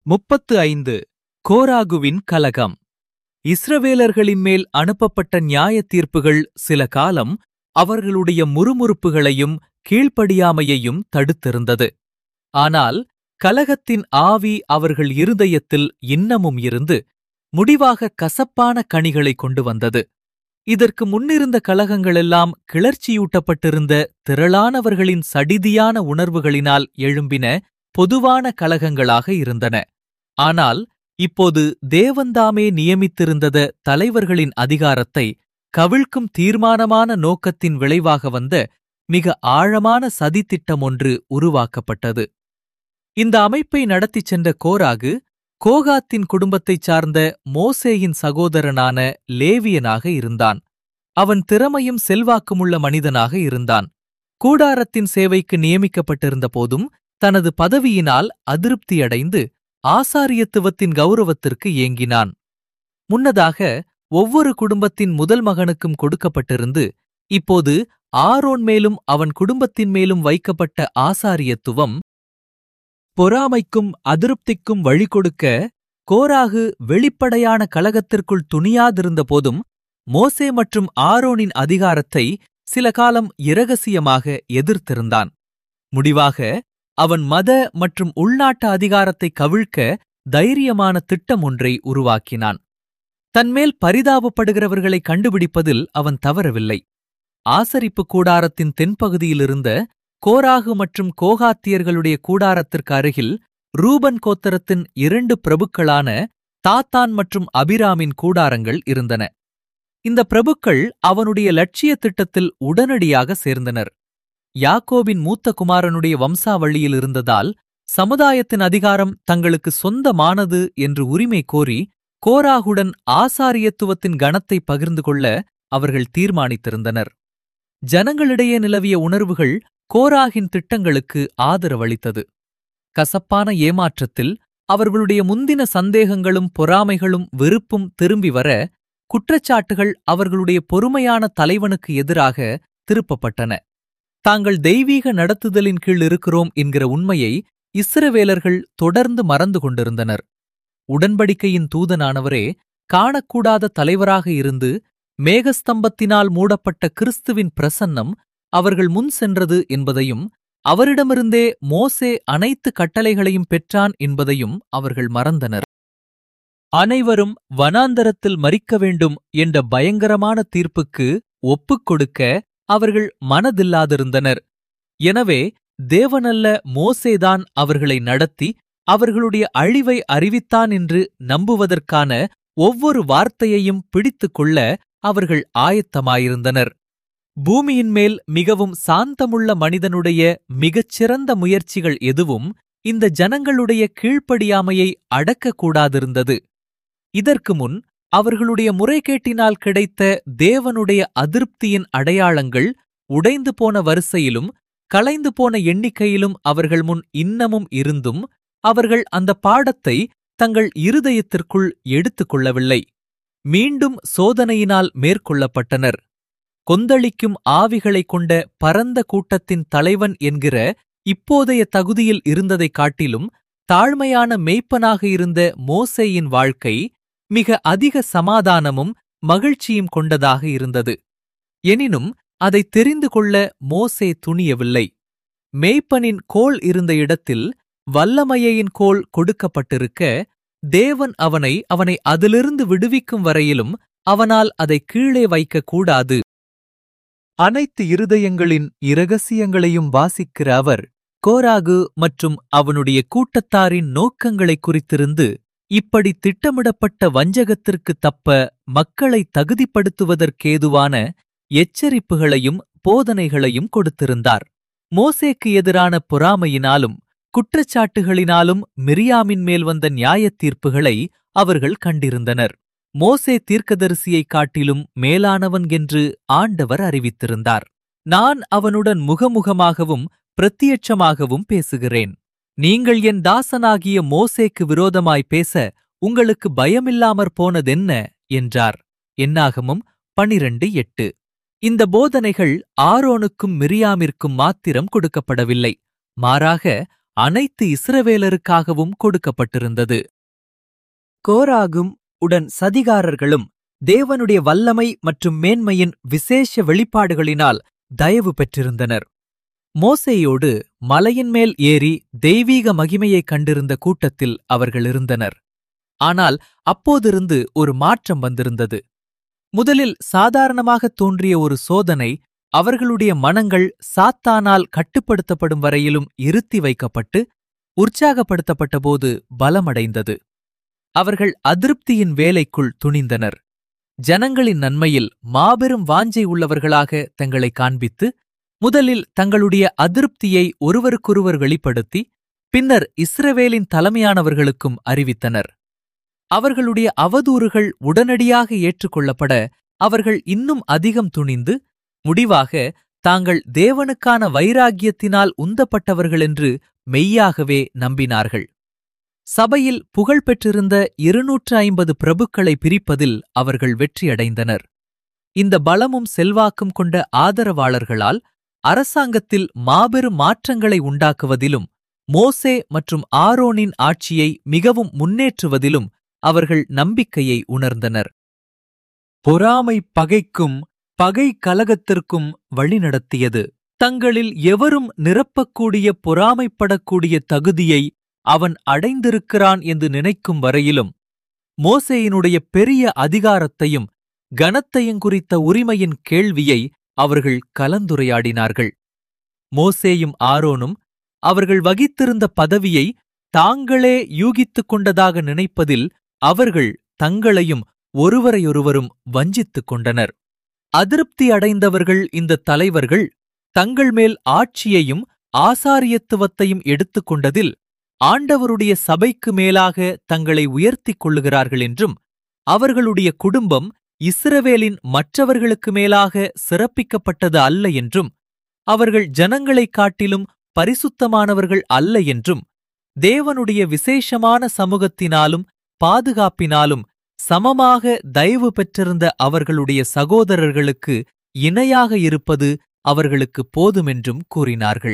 35 கோராகுவின் கலகம். இஸ்ரவேலர்களின் மேல் அனுப்பப்பட்ட நியாய தீர்ப்புகள் சில காலம் அவர்களுடைய முறுமுறுப்புகளையும் கீழ்ப்படியாமையையும் தடுத்திருந்தது. ஆனால் கலகத்தின் ஆவி அவர்கள் இருதயத்தில் இன்னமும் இருந்து முடிவாக கசப்பான கனிகளை கொண்டு வந்தது. இதற்கு முன்னிருந்த கலகங்களெல்லாம் கிளர்ச்சியூட்டப்பட்டிருந்த திரளானவர்களின் சடிதியான உணர்வுகளினால் எழும்பின பொதுவான கலகங்களாக இருந்தன. ஆனால் இப்போது தேவன்தாமே நியமித்திருந்த தலைவர்களின் அதிகாரத்தை கவிழ்க்கும் தீர்மானமான நோக்கத்தின் விளைவாக வந்த மிக ஆழமான சதித்திட்டம் ஒன்று உருவாக்கப்பட்டது. இந்த அமைப்பை நடத்திச் சென்ற கோராகு கோகாத்தின் குடும்பத்தைச் சார்ந்த மோசேயின் சகோதரனான லேவியனாக இருந்தான். அவன் திறமையும் செல்வாக்குமுள்ள மனிதனாக இருந்தான். கூடாரத்தின் சேவைக்கு நியமிக்கப்பட்டிருந்த போதும் தனது பதவியினால் அதிருப்தியடைந்து ஆசாரியத்துவத்தின் கௌரவத்திற்கு ஏங்கினான். முன்னதாக ஒவ்வொரு குடும்பத்தின் முதல் மகனுக்கும் கொடுக்கப்பட்டிருந்து இப்போது ஆரோன் மேலும் அவன் குடும்பத்தின் மேலும் வைக்கப்பட்ட ஆசாரியத்துவம் பொறாமைக்கும் அதிருப்திக்கும் வழிகொடுக்க கோராகு வெளிப்படையான கலகத்திற்குள் துணியாதிருந்த போதும் மோசே மற்றும் ஆரோனின் அதிகாரத்தை சில காலம் இரகசியமாக எதிர்த்திருந்தான். முடிவாக அவன் மத மற்றும் உள்நாட்டு அதிகாரத்தை கவிழ்க்க தைரியமான திட்டம் ஒன்றை உருவாக்கினான். தன்மேல் பரிதாபப்படுகிறவர்களை கண்டுபிடிப்பதில் அவன் தவறவில்லை. ஆசரிப்பு கூடாரத்தின் தென்பகுதியிலிருந்த கோராகு மற்றும் கோகாத்தியர்களுடைய கூடாரத்திற்கு அருகில் ரூபன் கோத்திரத்தின் 2 பிரபுக்களான தாத்தான் மற்றும் அபிராமின் கூடாரங்கள் இருந்தன. இந்த பிரபுக்கள் அவனுடைய லட்சிய திட்டத்தில் உடனடியாக சேர்ந்தனர். யாக்கோபின் மூத்த குமாரனுடைய வம்சாவளியில் இருந்ததால் சமுதாயத்தின் அதிகாரம் தங்களுக்கு சொந்தமானது என்று உரிமை கோரி கோராகுடன் ஆசாரியத்துவத்தின் கணத்தை பகிர்ந்து கொள்ள அவர்கள் தீர்மானித்திருந்தனர். ஜனங்களிடையே நிலவிய உணர்வுகள் கோராகின் திட்டங்களுக்கு ஆதரவளித்தது. கசப்பான ஏமாற்றத்தில் அவர்களுடைய முந்தின சந்தேகங்களும் பொறாமைகளும் வெறுப்பும் திரும்பி வர குற்றச்சாட்டுகள் அவர்களுடைய பொறுமையான தலைவனுக்கு எதிராக திருப்பப்பட்டன. தாங்கள் தெய்வீக நடத்துதலின் கீழ் இருக்கிறோம் என்கிற உண்மையை இஸ்ரவேலர்கள் தொடர்ந்து மறந்து கொண்டிருந்தனர். உடன்படிக்கையின் தூதனானவரே காணக்கூடாத தலைவராக இருந்து மேகஸ்தம்பத்தினால் மூடப்பட்ட கிறிஸ்துவின் பிரசன்னம் அவர்கள் முன் சென்றது என்பதையும் அவரிடமிருந்தே மோசே அனைத்து கட்டளைகளையும் பெற்றான் என்பதையும் அவர்கள் மறந்தனர். அனைவரும் வனாந்தரத்தில் மரிக்க வேண்டும் என்ற பயங்கரமான தீர்ப்புக்கு ஒப்புக் கொடுக்க அவர்கள் மனதில்லாதிருந்தனர். எனவே தேவனல்ல மோசேதான் அவர்களை நடத்தி அவர்களுடைய அழிவை அறிவித்தான் என்று நம்புவதற்கான ஒவ்வொரு வார்த்தையையும் பிடித்துக் கொள்ள அவர்கள் ஆயத்தமாயிருந்தனர். பூமியின் மேல் மிகவும் சாந்தமுள்ள மனிதனுடைய மிகச்சிறந்த முயற்சிகள் எதுவும் இந்த ஜனங்களுடைய கீழ்ப்படியாமையை அடக்கக்கூடாதிருந்தது. இதற்கு முன் அவர்களுடைய முறைகேட்டினால் கிடைத்த தேவனுடைய அதிருப்தியின் அடையாளங்கள் உடைந்து போன வரிசையிலும் கலைந்து போன எண்ணிக்கையிலும் அவர்கள் முன் இன்னமும் இருந்தும் அவர்கள் அந்த பாடத்தை தங்கள் இருதயத்திற்குள் எடுத்துக் கொள்ளவில்லை. மீண்டும் சோதனையினால் மேற்கொள்ளப்பட்டனர். கொந்தளிக்கும் ஆவிகளைக் கொண்ட பரந்த கூட்டத்தின் தலைவன் என்கிற இப்போதைய தகுதியில் இருந்ததைக் காட்டிலும் தாழ்மையான மேய்ப்பனாக இருந்த மோசேயின் வாழ்க்கை மிக அதிக சமாதானமும் மகிழ்ச்சியும் கொண்டதாக இருந்தது. எனினும் அதை தெரிந்து கொள்ள மோசே துணியவில்லை. மேய்ப்பனின் கோல் இருந்த இடத்தில் வல்லமையின் கோல் கொடுக்கப்பட்டிருக்க தேவன் அவனை அதிலிருந்து விடுவிக்கும் வரையிலும் அவனால் அதை கீழே வைக்கக்கூடாது. அனைத்து இருதயங்களின் இரகசியங்களையும் வாசிக்கிற அவர் கோராகு மற்றும் அவனுடைய கூட்டத்தாரின் நோக்கங்களைக் குறித்திருந்து இப்படி திட்டமிடப்பட்ட வஞ்சகத்திற்கு தப்ப மக்களை தகுதிப்படுத்துவதற்கேதுவான எச்சரிப்புகளையும் போதனைகளையும் கொடுத்திருந்தார். மோசேக்கு எதிரான பொறாமையினாலும் குற்றச்சாட்டுகளினாலும் மிரியாமின் மேல் வந்த நியாயத் தீர்ப்புகளை அவர்கள் கண்டிருந்தனர். மோசே தீர்க்கதரிசியைக் காட்டிலும் மேலானவன் என்று ஆண்டவர் அறிவித்திருந்தார். நான் அவனுடன் முகமுகமாகவும் பிரத்தியட்சமாகவும் பேசுகிறேன். நீங்கள் என் தாசனாகிய மோசேக்கு விரோதமாய் பேச உங்களுக்கு பயமில்லாமற் போனதென்ன என்றார். என்னாகமம் 12:8. இந்த போதனைகள் ஆரோனுக்கும் மிரியாமிற்கும் மாத்திரம் கொடுக்கப்படவில்லை. மாறாக அனைத்து இஸ்ரவேலருக்காகவும் கொடுக்கப்பட்டிருந்தது. கோராகும் உடன் சதிகாரர்களும் தேவனுடைய வல்லமை மற்றும் மேன்மையின் விசேஷ வெளிப்பாடுகளினால் தயவு பெற்றிருந்தனர். மோசேயோடு மலையின் மேல் ஏறி தெய்வீக மகிமையைக் கண்டிருந்த கூட்டத்தில் அவர்கள் இருந்தனர். ஆனால் அப்போதிருந்து ஒரு மாற்றம் வந்திருந்தது. முதலில் சாதாரணமாகத் தோன்றிய ஒரு சோதனை அவர்களுடைய மனங்கள் சாத்தானால் கட்டுப்படுத்தப்படும் வரையிலும் இருத்தி வைக்கப்பட்டு உற்சாகப்படுத்தப்பட்டபோது பலமடைந்தது. அவர்கள் அதிருப்தியின் வேலைக்குள் துணிந்தனர். ஜனங்களின் நன்மையில் மாபெரும் வாஞ்சை உள்ளவர்களாக தங்களை காண்பித்து முதலில் தங்களுடைய அதிருப்தியை ஒருவருக்கொருவர் வெளிப்படுத்தி பின்னர் இஸ்ரவேலின் தலைமையானவர்களுக்கும் அறிவித்தனர். அவர்களுடைய அவதூறுகள் உடனடியாக ஏற்றுக்கொள்ளப்பட அவர்கள் இன்னும் அதிகம் துணிந்து முடிவாக தாங்கள் தேவனுக்கான வைராக்கியத்தினால் உந்தப்பட்டவர்களென்று மெய்யாகவே நம்பினார்கள். சபையில் புகழ்பெற்றிருந்த 250 பிரபுக்களை பிரிப்பதில் அவர்கள் வெற்றியடைந்தனர். இந்த பலமும் செல்வாக்கும் கொண்ட ஆதரவாளர்களால் அரசாங்கத்தில் மாபெரும் மாற்றங்களை உண்டாக்குவதிலும் மோசே மற்றும் ஆரோனின் ஆட்சியை மிகவும் முன்னேற்றுவதிலும் அவர்கள் நம்பிக்கையை உணர்ந்தனர். பொறாமை பகைக்கும் பகை கலகத்திற்கும் வழிநடத்தியது. தங்களில் எவரும் நிரப்பக்கூடிய பொறாமைப்படக்கூடிய தகுதியை அவன் அடைந்திருக்கிறான் என்று நினைக்கும் வரையிலும் மோசேயினுடைய பெரிய அதிகாரத்தையும் கனத்தையும் குறித்த உரிமையின் கேள்வியை அவர்கள் கலந்துரையாடினார்கள். மோசேயும் ஆரோனும் அவர்கள் வகித்திருந்த பதவியை தாங்களே யூகித்துக் கொண்டதாக நினைப்பதில் அவர்கள் தங்களையும் ஒருவரையொருவரும் வஞ்சித்துக் கொண்டனர். அதிருப்தி அடைந்தவர்கள் இந்த தலைவர்கள் தங்கள் மேல் ஆட்சியையும் ஆசாரியத்துவத்தையும் எடுத்துக்கொண்டதில் ஆண்டவருடைய சபைக்கு மேலாக தங்களை உயர்த்திக் கொள்ளுகிறார்கள் என்றும் அவர்களுடைய குடும்பம் இஸ்ரவேலின் மற்றவர்களுக்கு மேலாக சிறப்பிக்கப்பட்டது அல்ல என்றும் அவர்கள் ஜனங்களைக் காட்டிலும் பரிசுத்தமானவர்கள் அல்ல என்றும் தேவனுடைய விசேஷமான சமூகத்தினாலும் பாதுகாப்பினாலும் சமமாக தயவு பெற்றிருந்த அவர்களுடைய சகோதரர்களுக்கு இணையாக இருப்பது அவர்களுக்கு போதுமென்றும் கூறினார்கள்.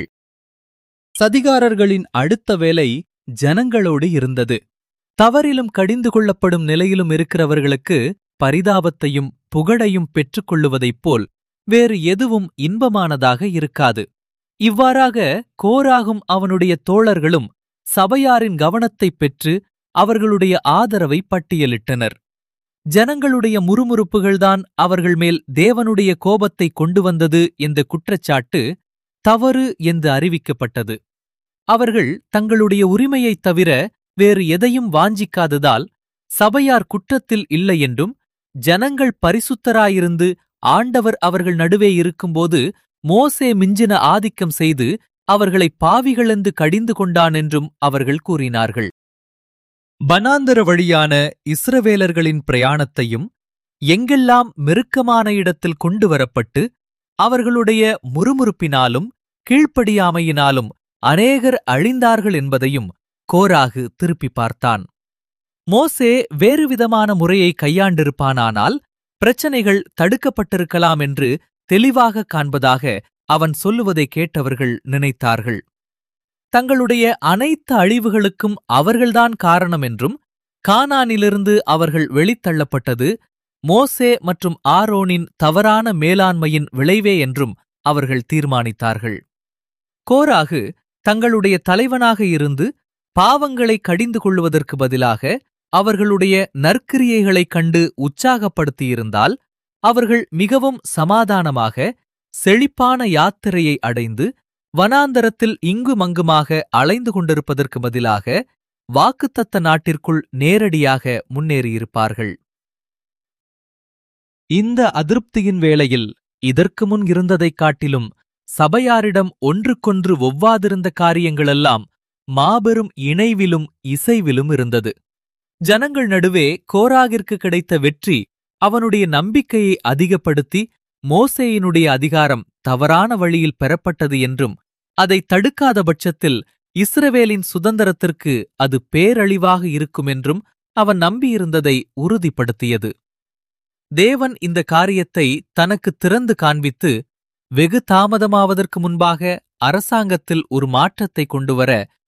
சதிகாரர்களின் அடுத்த வேலை ஜனங்களோடு இருந்தது. தவறிலும் கடிந்து கொள்ளப்படும் நிலையிலும் இருக்கிறவர்களுக்கு பரிதாபத்தையும் புகழையும் பெற்றுக்கொள்ளுவதைப் போல் வேறு எதுவும் இன்பமானதாக இருக்காது. இவ்வாறாக கோராகும் அவனுடைய தோழர்களும் சபையாரின் கவனத்தைப் பெற்று அவர்களுடைய ஆதரவை பட்டியலிட்டனர். ஜனங்களுடைய முறுமுறுப்புகள்தான் அவர்கள் மேல் தேவனுடைய கோபத்தை கொண்டு வந்தது என்ற குற்றச்சாட்டு தவறு என்று அறிவிக்கப்பட்டது. அவர்கள் தங்களுடைய உரிமையைத் தவிர வேறு எதையும் வாஞ்சிக்காததால் சபையார் குற்றத்தில் இல்லை என்றும் ஜனங்கள் பரிசுத்தராயிருந்து ஆண்டவர் அவர்கள் நடுவே இருக்கும்போது மோசே மிஞ்சின ஆதிக்கம் செய்து அவர்களை பாவிகளென்று கடிந்து கொண்டான் என்றும் அவர்கள் கூறினார்கள். வனாந்தர வழியான இஸ்ரவேலர்களின் பிரயாணத்தையும் எங்கெல்லாம் மெருக்கமான இடத்தில் கொண்டு வரப்பட்டு அவர்களுடைய முறுமுறுப்பினாலும் கீழ்ப்படியாமையினாலும் அநேகர் அழிந்தார்கள் என்பதையும் கோராகு திருப்பி பார்த்தான். மோசே வேறுவிதமான முறையை கையாண்டிருப்பானானால் பிரச்சனைகள் தடுக்கப்பட்டிருக்கலாம் என்று தெளிவாக காண்பதாக அவன் சொல்லுவதை கேட்டவர்கள் நினைத்தார்கள். தங்களுடைய அனைத்து அழிவுகளுக்கும் அவர்கள்தான் காரணம் என்றும் கானானிலிருந்து அவர்கள் வெளித்தள்ளப்பட்டது மோசே மற்றும் ஆரோனின் தவறான மேலாண்மையின் விளைவே என்றும் அவர்கள் தீர்மானித்தார்கள். கோராகு தங்களுடைய தலைவனாக இருந்து பாவங்களை கடிந்து கொள்வதற்கு பதிலாக அவர்களுடைய நற்கிரியைகளைக் கண்டு உற்சாகப்படுத்தியிருந்தால் அவர்கள் மிகவும் சமாதானமாக செழிப்பான யாத்திரையை அடைந்து வனாந்தரத்தில் இங்குமங்குமாக அலைந்து கொண்டிருப்பதற்கு பதிலாக வாக்குத்தத்த நாட்டிற்குள் நேரடியாக முன்னேறியிருப்பார்கள். இந்த அதிருப்தியின் வேளையில் இதற்கு முன் இருந்ததைக் காட்டிலும் சபையாரிடம் ஒன்றுக்கொன்று ஒவ்வாதிருந்த காரியங்களெல்லாம் மாபெரும் இணைவிலும் இசைவிலும் இருந்தது. ஜனங்கள் நடுவே கோராகிற்கு கிடைத்த வெற்றி அவனுடைய நம்பிக்கையை அதிகப்படுத்தி மோசேயினுடைய அதிகாரம் தவறான வழியில் பெறப்பட்டது என்றும் அதை தடுக்காத பட்சத்தில் இஸ்ரவேலின் சுதந்திரத்திற்கு அது பேரழிவாக இருக்குமென்றும் அவன் நம்பியிருந்ததை உறுதிப்படுத்தியது. தேவன் இந்த காரியத்தை தனக்கு திறந்து காண்பித்து வெகு தாமதமாவதற்கு முன்பாக அரசாங்கத்தில் ஒரு மாற்றத்தை கொண்டுவர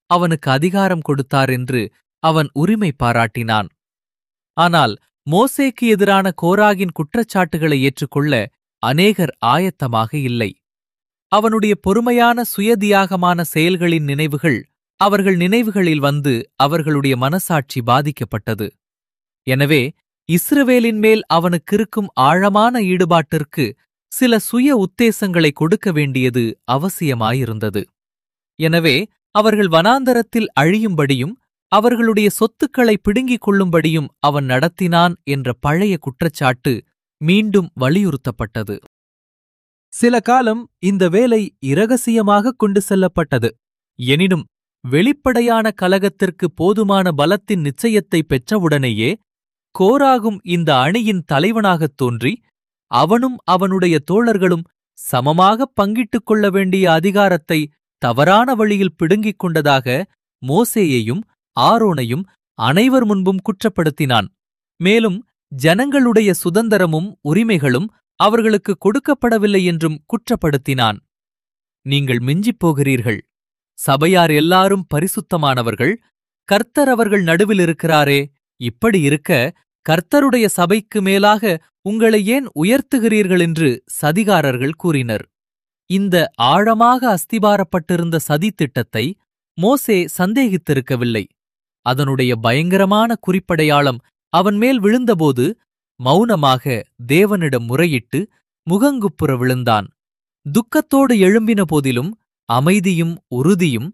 அவனுக்கு அதிகாரம் கொடுத்தார் என்று அவன் உரிமை பாராட்டினான். ஆனால் மோசேக்கு எதிரான கோராகின் குற்றச்சாட்டுகளை ஏற்றுக்கொள்ள அநேகர் ஆயத்தமாக இல்லை. அவனுடைய பொறுமையான சுயதியாகமான செயல்களின் நினைவுகள் அவர்கள் நினைவுகளில் வந்து அவர்களுடைய மனசாட்சி பாதிக்கப்பட்டது. எனவே இஸ்ரவேலின் மேல் அவனுக்கிருக்கும் ஆழமான ஈடுபாட்டிற்கு சில சுய உத்தேசங்களை கொடுக்க வேண்டியது அவசியமாயிருந்தது. எனவே அவர்கள் வனாந்தரத்தில் அழியும்படியும் அவர்களுடைய சொத்துக்களை பிடுங்கிக் கொள்ளும்படியும் அவன் நடத்தினான் என்ற பழைய குற்றச்சாட்டு மீண்டும் வலியுறுத்தப்பட்டது. சில காலம் இந்த வேலை இரகசியமாக கொண்டு செல்லப்பட்டது. எனினும் வெளிப்படையான கலகத்திற்கு போதுமான பலத்தின் நிச்சயத்தை பெற்றவுடனேயே கோராகும் இந்த அணியின் தலைவனாகத் தோன்றி அவனும் அவனுடைய தோழர்களும் சமமாகப் பங்கிட்டுக் கொள்ள வேண்டிய அதிகாரத்தை தவறான வழியில் பிடுங்கிக் கொண்டதாக மோசேயையும் ஆரோனையும் அனைவர் முன்பும் குற்றப்படுத்தினான். மேலும் ஜனங்களுடைய சுதந்திரமும் உரிமைகளும் அவர்களுக்கு கொடுக்கப்படவில்லை என்றும் குற்றப்படுத்தினான். நீங்கள் மிஞ்சிப் போகிறீர்கள். சபையார் எல்லாரும் பரிசுத்தமானவர்கள். கர்த்தர் அவர்கள் நடுவில் இருக்கிறாரே. இப்படி இருக்க கர்த்தருடைய சபைக்கு மேலாக உங்களை ஏன் உயர்த்துகிறீர்கள் என்று சதிகாரர்கள் கூறினர். இந்த ஆழமாக அஸ்திபாரப்பட்டிருந்த சதித்திட்டத்தை மோசே சந்தேகித்திருக்கவில்லை. அதனுடைய பயங்கரமான குறிப்படையாளம் அவன் மேல் விழுந்தபோது மௌனமாக தேவனிடம் முறையிட்டு முகங்குப்புற விழுந்தான். துக்கத்தோடு எழும்பின போதிலும் அமைதியும் உறுதியும்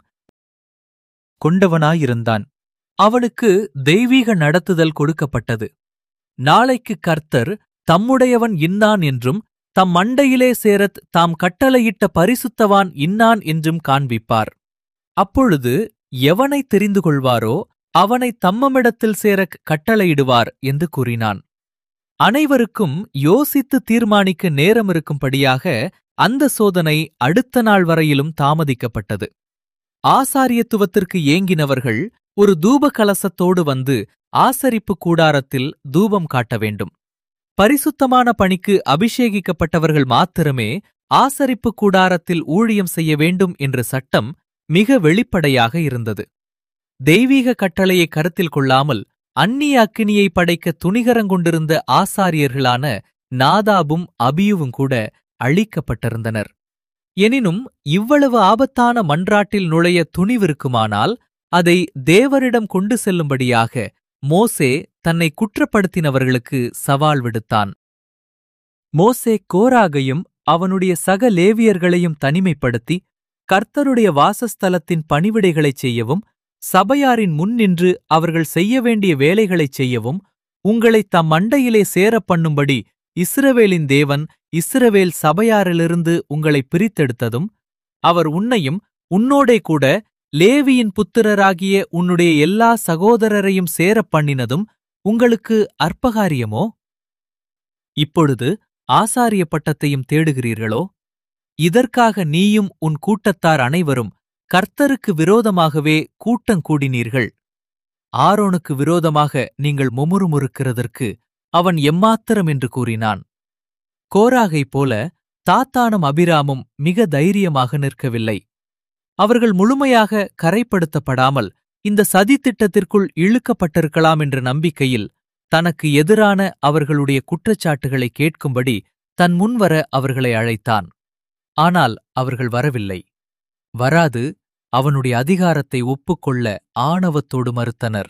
கொண்டவனாயிருந்தான். அவனுக்கு தெய்வீக நடத்துதல் கொடுக்கப்பட்டது. நாளைக்கு கர்த்தர் தம்முடையவன் இன்னான் என்றும் தம் மண்டையிலே சேரத் தாம் கட்டளையிட்ட பரிசுத்தவான் இன்னான் என்றும் காண்பிப்பார். அப்பொழுது எவனை தெரிந்து கொள்வாரோ அவனை தம்மமிடத்தில் சேரக் கட்டளையிடுவார் என்று கூறினான். அனைவருக்கும் யோசித்து தீர்மானிக்க நேரம் இருக்கும்படியாக அந்த சோதனை அடுத்த நாள் வரையிலும் தாமதிக்கப்பட்டது. ஆசாரியத்துவத்திற்கு ஏங்கினவர்கள் ஒரு தூப கலசத்தோடு வந்து ஆசரிப்பு கூடாரத்தில் தூபம் காட்ட வேண்டும். பரிசுத்தமான பணிக்கு அபிஷேகிக்கப்பட்டவர்கள் மாத்திரமே ஆசரிப்பு கூடாரத்தில் ஊழியம் செய்ய வேண்டும் என்ற சட்டம் மிக வெளிப்படையாக இருந்தது. தெய்வீக கட்டளையை கருத்தில் கொள்ளாமல் அந்நிய அக்கினியை படைக்க துணிகரங்கொண்டிருந்த ஆசாரியர்களான நாதாபும் அபியுவும் கூட அழிக்கப்பட்டிருந்தனர். எனினும் இவ்வளவு ஆபத்தான மன்றாட்டில் நுழைய துணிவிருக்குமானால் அதை தேவரிடம் கொண்டு செல்லும்படியாக மோசே தன்னை குற்றப்படுத்தினவர்களுக்கு சவால் விடுத்தான். மோசே கோராகையும் அவனுடைய சக லேவியர்களையும் தனிமைப்படுத்தி கர்த்தருடைய வாசஸ்தலத்தின் பணிவிடைகளைச் செய்யவும் சபையாரின் முன் நின்று அவர்கள் செய்ய வேண்டிய வேலைகளைச் செய்யவும் உங்களைத் தம் மண்டையிலே சேரப் பண்ணும்படி இஸ்ரவேலின் தேவன் இஸ்ரவேல் சபையாரிலிருந்து உங்களை பிரித்தெடுத்ததும் அவர் உன்னையும் உன்னோடே கூட லேவியின் புத்திரராகிய உன்னுடைய எல்லா சகோதரரையும் சேரப் பண்ணினதும் உங்களுக்கு அற்பகாரியமோ? இப்பொழுது ஆசாரிய பட்டத்தையும் தேடுகிறீர்களோ? இதற்காக நீயும் உன் கூட்டத்தார் அனைவரும் கர்த்தருக்கு விரோதமாகவே கூட்டங்கூடினீர்கள். ஆரோனுக்கு விரோதமாக நீங்கள் முமுறுமுறுக்கிறதற்கு அவன் எம்மாத்திரம் என்று கூறினான். கோராகைப் போல தாத்தானும் அபிராமும் மிக தைரியமாக நிற்கவில்லை. அவர்கள் முழுமையாக கரைப்படுத்தப்படாமல் இந்த சதித்திட்டத்திற்குள் இழுக்கப்பட்டிருக்கலாம் என்ற நம்பிக்கையில் தனக்கு எதிரான அவர்களுடைய குற்றச்சாட்டுகளை கேட்கும்படி தன் முன்வர அவர்களை அழைத்தான். ஆனால் அவர்கள் வரவில்லை. வராது அவனுடைய அதிகாரத்தை ஒப்புக்கொள்ள ஆணவத்தோடு மறுத்தனர்.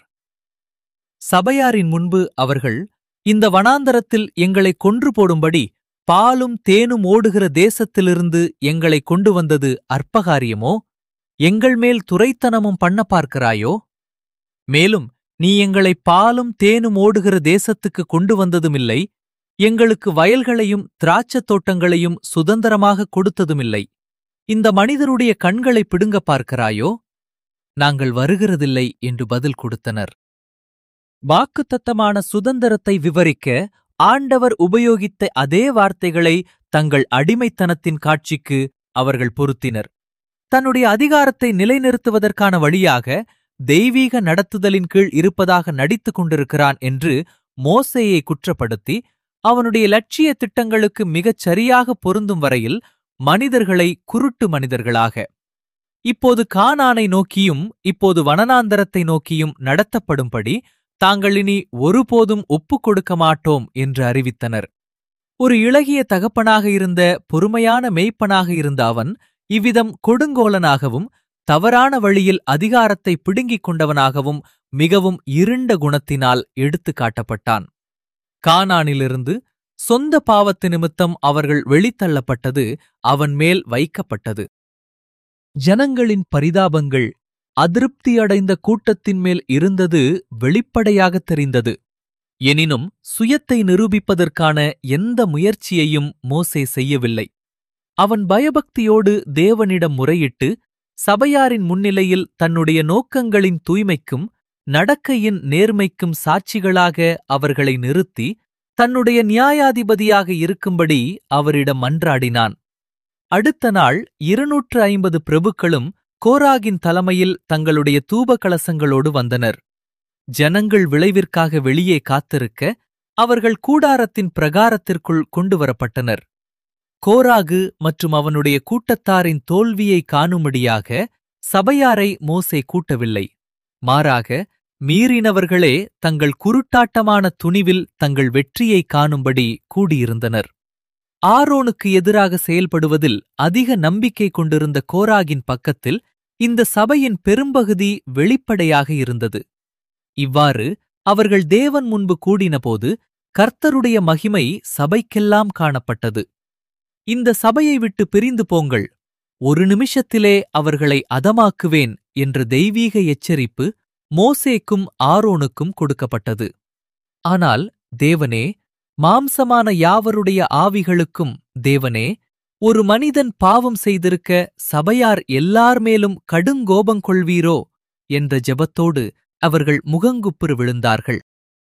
சபையாரின் முன்பு அவர்கள், இந்த வனாந்தரத்தில் எங்களை கொன்று போடும்படி பாலும் தேனும் ஓடுகிற தேசத்திலிருந்து எங்களை கொண்டு வந்தது அற்பகாரியமோ? எங்கள் மேல் துரைத்தனமும் பண்ண பார்க்கிறாயோ? மேலும் நீ எங்களை பாலும் தேனும் ஓடுகிற தேசத்துக்கு கொண்டு வந்ததுமில்லை, எங்களுக்கு வயல்களையும் திராட்சத் தோட்டங்களையும் சுதந்திரமாக கொடுத்ததுமில்லை. இந்த மனிதருடைய கண்களை பிடுங்க பார்க்கிறாயோ? நாங்கள் வருகிறதில்லை என்று பதில் கொடுத்தனர். வாக்குத்தத்தமான சுதந்திரத்தை விவரிக்க ஆண்டவர் உபயோகித்த அதே வார்த்தைகளை தங்கள் அடிமைத்தனத்தின் காட்சிக்கு அவர்கள் பொருத்தினர். தன்னுடைய அதிகாரத்தை நிலைநிறுத்துவதற்கான வழியாக தெய்வீக நடத்துதலின் கீழ் இருப்பதாக நடித்துக் கொண்டிருக்கிறான் என்று மோசேயை குற்றப்படுத்தி அவனுடைய லட்சிய திட்டங்களுக்கு மிகச் சரியாக பொருந்தும் வரையில் மனிதர்களை குருட்டு மனிதர்களாக, இப்போது கானானை நோக்கியும் இப்போது வனனாந்தரத்தை நோக்கியும் நடத்தப்படும்படி தாங்கள் இனி ஒருபோதும் ஒப்புக் கொடுக்க மாட்டோம் என்று அறிவித்தனர். ஒரு இளகிய தகப்பனாக இருந்த பொறுமையான மேய்ப்பனாக இருந்த அவன் இவ்விதம் கொடுங்கோலனாகவும் தவறான வழியில் அதிகாரத்தை பிடுங்கிக் கொண்டவனாகவும் மிகவும் இருண்ட குணத்தினால் எடுத்து காட்டப்பட்டான். கானானிலிருந்து சொந்த பாவத்து நிமித்தம் அவர்கள் வெளித்தள்ளப்பட்டது அவன் மேல் வைக்கப்பட்டது. ஜனங்களின் பரிதாபங்கள் அதிருப்தியடைந்த கூட்டத்தின் மேல் இருந்தது வெளிப்படையாகத் தெரிந்தது. எனினும் சுயத்தை நிரூபிப்பதற்கான எந்த முயற்சியையும் மோசே செய்யவில்லை. அவன் பயபக்தியோடு தேவனிடம் முறையிட்டு சபையாரின் முன்னிலையில் தன்னுடைய நோக்கங்களின் தூய்மைக்கும் நடக்கையின் நேர்மைக்கும் சாட்சிகளாக அவர்களை நிறுத்தி தன்னுடைய நியாயாதிபதியாக இருக்கும்படி அவரிடம் மன்றாடினான். அடுத்த நாள் 250 பிரபுக்களும் கோராகின் தலைமையில் தங்களுடைய தூப கலசங்களோடு வந்தனர். ஜனங்கள் விளைவிற்காக வெளியே காத்திருக்க அவர்கள் கூடாரத்தின் பிரகாரத்திற்குள் கொண்டுவரப்பட்டனர். கோராகு மற்றும் அவனுடைய கூட்டத்தாரின் தோல்வியை காணும்படியாக சபையாரை மோசே கூட்டவில்லை. மாறாக மீறினவர்களே தங்கள் குருட்டாட்டமான துணிவில் தங்கள் வெற்றியை காணும்படி கூடியிருந்தனர். ஆரோனுக்கு எதிராக செயல்படுவதில் அதிக நம்பிக்கை கொண்டிருந்த கோராகின் பக்கத்தில் இந்த சபையின் பெரும்பகுதி வெளிப்படையாக இருந்தது. இவ்வாறு அவர்கள் தேவன் முன்பு கூடினபோது கர்த்தருடைய மகிமை சபைக்கெல்லாம் காணப்பட்டது. இந்த சபையை விட்டு பிரிந்து போங்கள், ஒரு நிமிஷத்திலே அவர்களை அதமாக்குவேன் என்ற தெய்வீக எச்சரிப்பு மோசேக்கும் ஆரோனுக்கும் கொடுக்கப்பட்டது. ஆனால் தேவனே, மாம்சமான யாவருடைய ஆவிகளுக்கும் தேவனே, ஒரு மனிதன் பாவம் செய்திருக்க சபையார் எல்லார் மேலும் கடுங்கோபங்கொள்வீரோ என்ற ஜெபத்தோடு அவர்கள் முகங்குப்புறு விழுந்தார்கள்.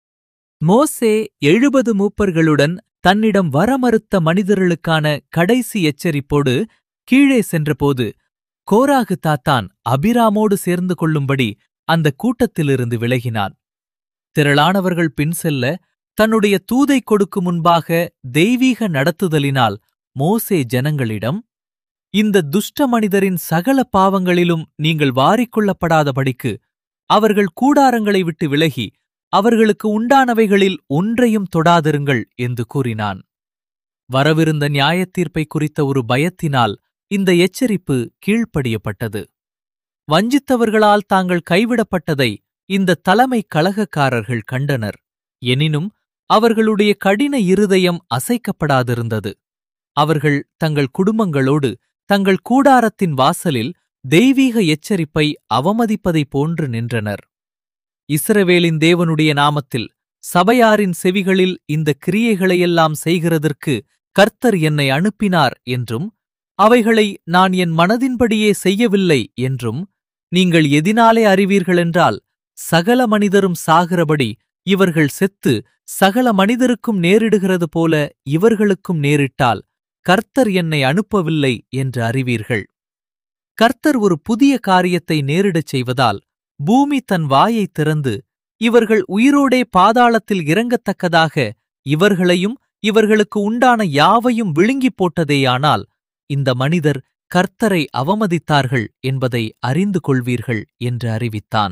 மோசே 70 மூப்பர்களுடன் தன்னிடம் வரமறுத்த மனிதர்களுக்கான கடைசி எச்சரிப்போடு கீழே சென்றபோது கோராகு தாத்தான் அபிராமோடு சேர்ந்து கொள்ளும்படி அந்த கூட்டத்திலிருந்து விலகினான். திரளானவர்கள் பின் செல்ல தன்னுடைய தூதை கொடுக்கும் முன்பாக தெய்வீக நடத்துதலினால் மோசே ஜனங்களிடம், இந்த துஷ்ட மனிதரின் சகல பாவங்களிலும் நீங்கள் வாரிக்கொள்ளப்படாதபடிக்கு அவர்கள் கூடாரங்களை விட்டு விலகி அவர்களுக்கு உண்டானவைகளில் ஒன்றையும் தொடாதிருங்கள் என்று கூறினான். வரவிருந்த நியாயத்தீர்ப்பை குறித்த ஒரு பயத்தினால் இந்த எச்சரிப்பு கீழ்ப்படியப்பட்டது. வஞ்சித்தவர்களால் தாங்கள் கைவிடப்பட்டதை இந்த தலைமை கலகக்காரர்கள் கண்டனர். எனினும் அவர்களுடைய கடின இருதயம் அசைக்கப்படாதிருந்தது. அவர்கள் தங்கள் குடும்பங்களோடு தங்கள் கூடாரத்தின் வாசலில் தெய்வீக எச்சரிப்பை அவமதிப்பதைப் போன்று நின்றனர். இஸ்ரவேலின் தேவனுடைய நாமத்தில் சபையாரின் செவிகளில் இந்த கிரியைகளையெல்லாம் செய்கிறதற்கு கர்த்தர் என்னை அனுப்பினார் என்றும், அவைகளை நான் என் மனதின்படியே செய்யவில்லை என்றும் நீங்கள் எதினாலே அறிவீர்களென்றால், சகல மனிதரும் சாகிறபடி இவர்கள் செத்து சகல மனிதருக்கும் நேரிடுகிறது போல இவர்களுக்கும் நேரிட்டால் கர்த்தர் என்னை அனுப்பவில்லை என்று அறிவீர்கள். கர்த்தர் ஒரு புதிய காரியத்தை நேரிடச் செய்வதால் பூமி தன் வாயைத் திறந்து இவர்கள் உயிரோடே பாதாளத்தில் இறங்கத்தக்கதாக இவர்களையும் இவர்களுக்கு உண்டான யாவையும் விழுங்கிப் போட்டதேயானால் இந்த மனிதர் கர்த்தரை அவமதித்தார்கள் என்பதை அறிந்து கொள்வீர்கள் என்று அறிவித்தான்.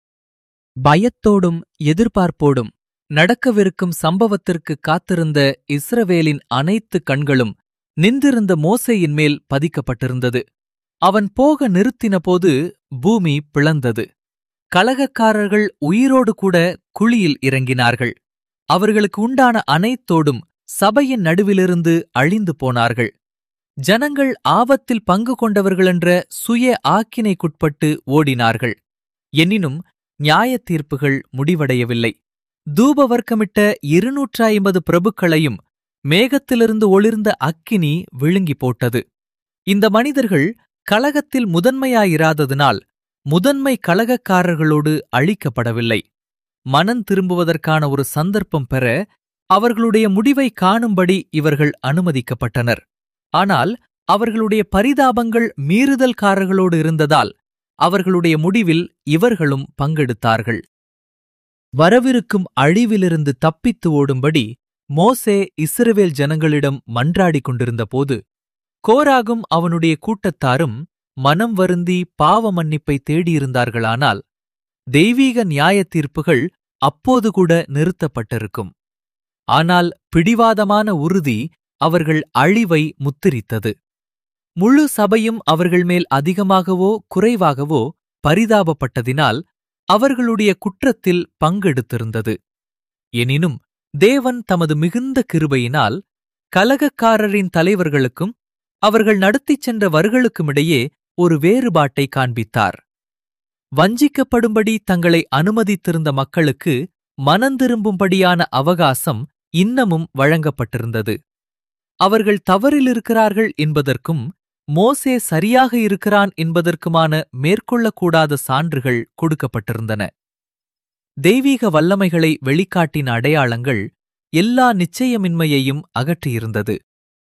பயத்தோடும் எதிர்பார்ப்போடும் நடக்கவிருக்கும் சம்பவத்திற்கு காத்திருந்த இஸ்ரவேலின் அனைத்து கண்களும் நின்றிருந்த மோசேயின் மேல் பதிக்கப்பட்டிருந்தது. அவன் போக நிறுத்தினபோது பூமி பிளந்தது. கலகக்காரர்கள் உயிரோடு கூட குழியில் இறங்கினார்கள். அவர்களுக்கு உண்டான அனைத்தோடும் சபையின் நடுவிலிருந்து அழிந்து போனார்கள். ஜனங்கள் ஆபத்தில் பங்கு கொண்டவர்களென்ற சுய ஆக்கினைக்குட்பட்டு ஓடினார்கள். எனினும் நியாயத்தீர்ப்புகள் முடிவடையவில்லை. தூபவர்க்கமிட்ட 250 பிரபுக்களையும் மேகத்திலிருந்து ஒளிர்ந்த அக்கினி விழுங்கி போட்டது. இந்த மனிதர்கள் கலகத்தில் முதன்மையாயிராததினால் முதன்மை கலகக்காரர்களோடு அழிக்கப்படவில்லை. மனம் திரும்புவதற்கான ஒரு சந்தர்ப்பம் பெற அவர்களுடைய முடிவை காணும்படி இவர்கள் அனுமதிக்கப்பட்டனர். ஆனால் அவர்களுடைய பரிதாபங்கள் மீறுதல்காரர்களோடு இருந்ததால் அவர்களுடைய முடிவில் இவர்களும் பங்கெடுத்தார்கள். வரவிருக்கும் அழிவிலிருந்து தப்பித்து ஓடும்படி மோசே இஸ்ரவேல் ஜனங்களிடம் மன்றாடிக் கொண்டிருந்தபோது கோராகும் அவனுடைய கூட்டத்தாரும் மனம் வருந்தி பாவ மன்னிப்பை தேடியிருந்தார்களானால் தெய்வீக நியாய தீர்ப்புகள் அப்போது கூட நிறுத்தப்பட்டிருக்கும். ஆனால் பிடிவாதமான உறுதி அவர்கள் அழிவை முத்திரித்தது. முழு சபையும் அவர்கள் மேல் அதிகமாகவோ குறைவாகவோ பரிதாபப்பட்டதினால் அவர்களுடைய குற்றத்தில் பங்கெடுத்திருந்தது. எனினும் தேவன் தமது மிகுந்த கிருபையினால் கலகக்காரரின் தலைவர்களுக்கும் அவர்கள் நடத்திச் சென்ற வர்களுக்குமிடையே ஒரு வேறுபாட்டை காண்பித்தார். வஞ்சிக்கப்படும்படி தங்களை அனுமதித்திருந்த மக்களுக்கு மனந்திரும்பும்படியான அவகாசம் இன்னமும் வழங்கப்பட்டிருந்தது. அவர்கள் தவறிலிருக்கிறார்கள் என்பதற்கும் மோசே சரியாக இருக்கிறான் என்பதற்குமான மேற்கொள்ளக்கூடாத சான்றுகள் கொடுக்கப்பட்டிருந்தன. தெய்வீக வல்லமைகளை வெளிக்காட்டின அடையாளங்கள் எல்லா நிச்சயமின்மையையும் அகற்றியிருந்தது.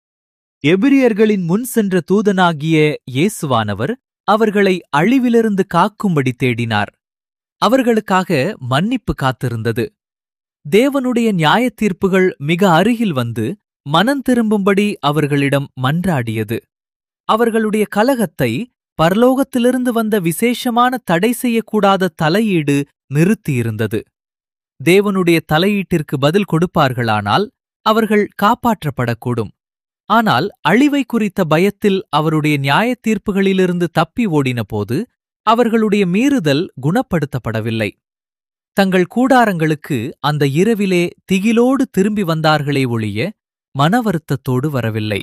எபிரியர்களின் முன் சென்ற தூதனாகிய இயேசுவானவர் அவர்களை அழிவிலிருந்து காக்கும்படி தேடினார். அவர்களுக்காக மன்னிப்பு காத்திருந்தது. தேவனுடைய நியாயத்தீர்ப்புகள் மிக அருகில் வந்து மனம் திரும்பும்படி அவர்களிடம் மன்றாடியது. அவர்களுடைய கலகத்தை பரலோகத்திலிருந்து வந்த விசேஷமான தடை செய்யக்கூடாத தலையீடு நிறுத்தியிருந்தது. தேவனுடைய தலையீட்டிற்கு பதில் கொடுப்பார்களானால் அவர்கள் காப்பாற்றப்படக்கூடும். ஆனால் அழிவை குறித்த பயத்தில் அவருடைய நியாயத் தீர்ப்புகளிலிருந்து தப்பி ஓடினபோது அவர்களுடைய மீறுதல் குணப்படுத்தப்படவில்லை. தங்கள் கூடாரங்களுக்கு அந்த இரவிலே திகிலோடு திரும்பி வந்தார்களே ஒழிய மனவருத்தத்தோடு வரவில்லை.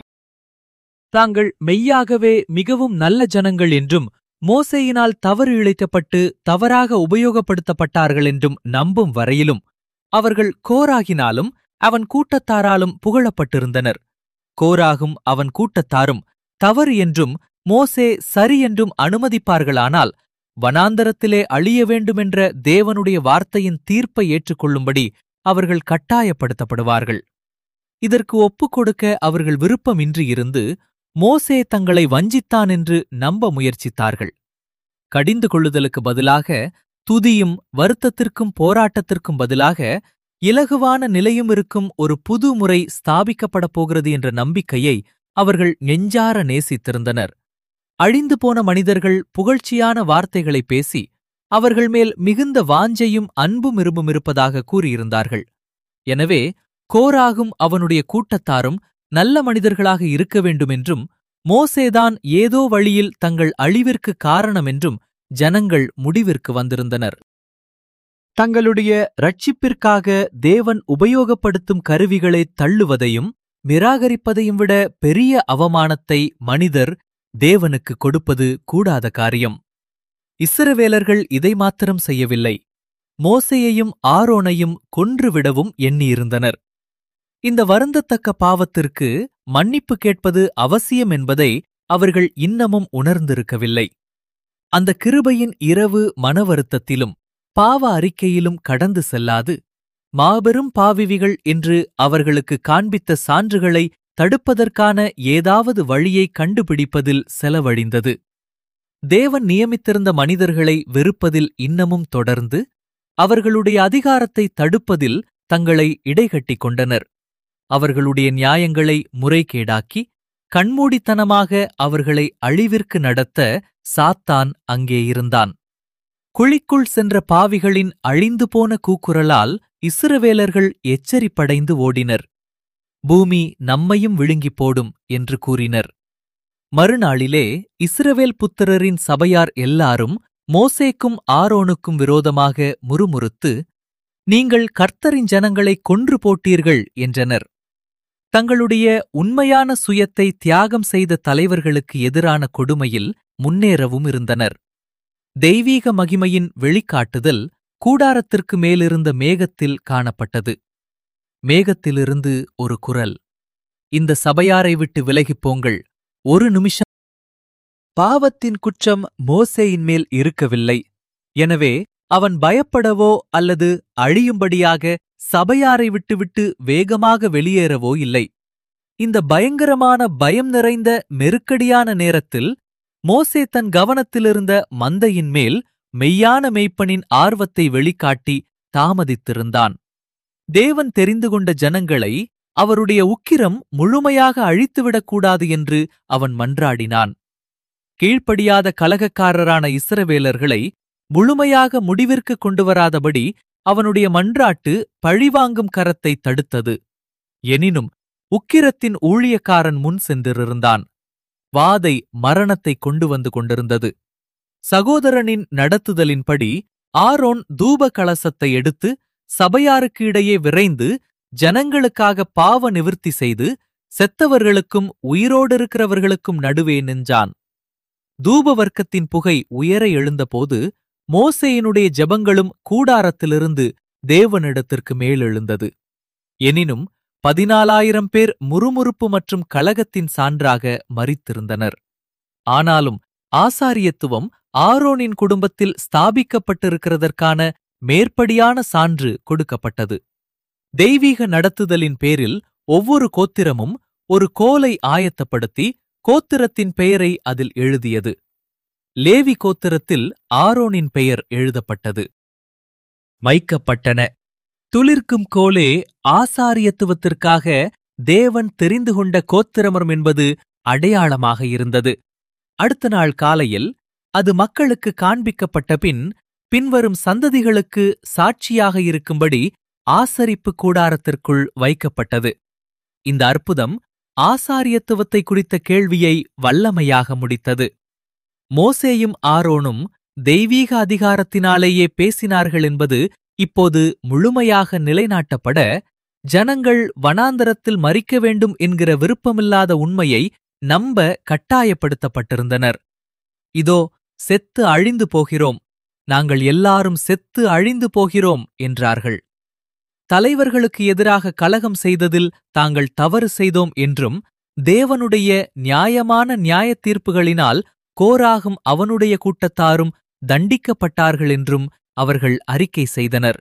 தாங்கள் மெய்யாகவே மிகவும் நல்ல ஜனங்கள் என்றும் மோசேயினால் தவறு இழைக்கப்பட்டு தவறாக உபயோகப்படுத்தப்பட்டார்கள் என்றும் நம்பும் வரையிலும் அவர்கள் கோராகினாலும் அவன் கூட்டத்தாராலும் புகழப்பட்டிருந்தனர். கோராகும் அவன் கூட்டத்தாரும் தவறு என்றும் மோசே சரி என்றும் அனுமதிப்பார்களானால் வனாந்தரத்திலே அழிய வேண்டுமென்ற தேவனுடைய வார்த்தையின் தீர்ப்பை ஏற்றுக்கொள்ளும்படி அவர்கள் கட்டாயப்படுத்தப்படுவார்கள். இதற்கு ஒப்புக்கொடுக்க அவர்கள் விருப்பமின்றியிருந்து மோசே தங்களை வஞ்சித்தான் என்று நம்ப முயற்சித்தார்கள். கடிந்து கொள்ளுதலுக்கு பதிலாக துதியும் வருத்தத்திற்கும் போராட்டத்திற்கும் பதிலாக இலகுவான நிலையும் இருக்கும் ஒரு புது முறை ஸ்தாபிக்கப்படப் போகிறது என்ற நம்பிக்கையை அவர்கள் நெஞ்சார நேசித்திருந்தனர். அழிந்து போன மனிதர்கள் புகழ்ச்சியான வார்த்தைகளை பேசி அவர்கள் மேல் மிகுந்த வாஞ்சையும் அன்பும் இரும்பும் இருப்பதாக கூறியிருந்தார்கள். எனவே கோராகும் அவனுடைய கூட்டத்தாரும் நல்ல மனிதர்களாக இருக்க வேண்டுமென்றும் மோசேதான் ஏதோ வழியில் தங்கள் அழிவிற்கு காரணமென்றும் ஜனங்கள் முடிவிற்கு வந்திருந்தனர். தங்களுடைய இரட்சிப்பிற்காக தேவன் உபயோகப்படுத்தும் கருவிகளை தள்ளுவதையும் நிராகரிப்பதையும் விட பெரிய அவமானத்தை மனிதர் தேவனுக்கு கொடுப்பது கூடாத காரியம். இஸ்ரவேலர்கள் இதை மாத்திரம் செய்யவில்லை, மோசேயையும் ஆரோனையும் கொன்றுவிடவும் எண்ணியிருந்தனர். இந்த வருந்தத்தக்க பாவத்திற்கு மன்னிப்பு கேட்பது அவசியம் என்பதை அவர்கள் இன்னமும் உணர்ந்திருக்கவில்லை. அந்த கிருபையின் இரவு மனவருத்தத்திலும் பாவ அறிக்கையிலும் கடந்து செல்லாது மாபெரும் பாவிவிகள் என்று அவர்களுக்கு காண்பித்த சான்றுகளை தடுப்பதற்கான ஏதாவது வழியை கண்டுபிடிப்பதில் செலவழிந்தது. தேவன் நியமித்திருந்த மனிதர்களை வெறுப்பதில் இன்னமும் தொடர்ந்து அவர்களுடைய அதிகாரத்தை தடுப்பதில் தங்களை இடைகட்டிக் கொண்டனர். அவர்களுடைய நியாயங்களை முறைகேடாக்கி கண்மூடித்தனமாக அவர்களை அழிவிற்கு நடத்த சாத்தான் அங்கே இருந்தான். குழிக்குள் சென்ற பாவிகளின் அழிந்து போன கூக்குரலால் இஸ்ரவேலர்கள் எச்சரிப்படைந்து ஓடினர். பூமி நம்மையும் விழுங்கிப் போடும் என்று கூறினர். மறுநாளிலே இஸ்ரவேல் புத்திரரின் சபையார் எல்லாரும் மோசேக்கும் ஆரோனுக்கும் விரோதமாக முறுமுறுத்து, நீங்கள் கர்த்தரின் ஜனங்களை கொன்று போட்டீர்கள் என்றனர். தங்களுடைய உண்மையான சுயத்தை தியாகம் செய்த தலைவர்களுக்கு எதிரான கொடுமையில் முன்னேறவும் இருந்தனர். தெய்வீக மகிமையின் வெளிக்காட்டுதல் கூடாரத்திற்கு மேலிருந்த மேகத்தில் காணப்பட்டது. மேகத்திலிருந்து ஒரு குரல், இந்த சபையாரை விட்டு விலகிப் போங்கள், ஒரு நிமிஷம். பாவத்தின் குற்றம் மோசேயின் மேல் இருக்கவில்லை. எனவே அவன் பயப்படவோ அல்லது அழியும்படியாக சபையாரை விட்டுவிட்டு வேகமாக வெளியேறவோ இல்லை. இந்த பயங்கரமான பயம் நிறைந்த நெருக்கடியான நேரத்தில் மோசே தன் கவனத்திலிருந்த மந்தையின் மேல் மெய்யான மேய்ப்பனின் ஆர்வத்தை வெளிக்காட்டி தாமதித்திருந்தான். தேவன் தெரிந்து கொண்ட ஜனங்களை அவருடைய உக்கிரம் முழுமையாக அழித்துவிடக்கூடாது என்று அவன் மன்றாடினான். கீழ்ப்படியாத கலகக்காரரான இஸ்ரவேலர்களை முழுமையாக முடிவிற்கு கொண்டுவராதபடி அவனுடைய மன்றாட்டு பழிவாங்கும் கரத்தை தடுத்தது. எனினும் உக்கிரத்தின் ஊழியக்காரன் முன் சென்றிருந்தான். வாதை மரணத்தை கொண்டு வந்து கொண்டிருந்தது. சகோதரனின் நடத்துதலின்படி ஆரோன் தூப கலசத்தை எடுத்து சபையாருக்கு இடையே விரைந்து ஜனங்களுக்காக பாவ நிவிர்த்தி செய்து செத்தவர்களுக்கும் உயிரோடிருக்கிறவர்களுக்கும் நடுவே நின்றான். தூப வர்க்கத்தின் புகை உயர எழுந்தபோது மோசேயினுடைய ஜெபங்களும் கூடாரத்திலிருந்து தேவனிடத்திற்கு மேலெழுந்தது. எனினும் 14,000 பேர் முறுமுறுப்பு மற்றும் கலகத்தின் சான்றாக மரித்திருந்தனர். ஆனாலும் ஆசாரியத்துவம் ஆரோனின் குடும்பத்தில் ஸ்தாபிக்கப்பட்டிருக்கிறதற்கான மேற்படியான சான்று கொடுக்கப்பட்டது. தெய்வீக நடத்துதலின் பேரில் ஒவ்வொரு கோத்திரமும் ஒரு கோலை ஆயத்தப்படுத்தி கோத்திரத்தின் பெயரை அதில் எழுதியது. லேவி கோத்திரத்தில் ஆரோனின் பெயர் எழுதப்பட்டது. வைக்கப்பட்டன. துளிர்க்கும் கோலே ஆசாரியத்துவத்திற்காக தேவன் தெரிந்து கொண்ட கோத்திரமர் என்பது அடையாளமாக இருந்தது. அடுத்த நாள் காலையில் அது மக்களுக்கு காண்பிக்கப்பட்ட பின்வரும் சந்ததிகளுக்கு சாட்சியாக இருக்கும்படி ஆசரிப்பு கூடாரத்திற்குள் வைக்கப்பட்டது. இந்த அற்புதம் ஆசாரியத்துவத்தை குறித்த கேள்வியை வல்லமையாக முடித்தது. மோசேயும் ஆரோனும் தெய்வீக அதிகாரத்தினாலேயே பேசினார்கள் என்பது இப்போது முழுமையாக நிலைநாட்டப்பட, ஜனங்கள் வனாந்தரத்தில் மரிக்க வேண்டும் என்கிற விருப்பமில்லாத உண்மையை நம்ப கட்டாயப்படுத்தப்பட்டிருந்தனர். இதோ செத்து அழிந்து போகிறோம், நாங்கள் எல்லாரும் செத்து அழிந்து போகிறோம் என்றார்கள். தலைவர்களுக்கு எதிராக கலகம் செய்ததில் தாங்கள் தவறு செய்தோம் என்றும், தேவனுடைய நியாயமான நியாயத் தீர்ப்புகளினால் கோராகும் அவனுடைய கூட்டத்தாரும் தண்டிக்கப்பட்டார்கள் என்றும் அவர்கள் அறிக்கை செய்தனர்.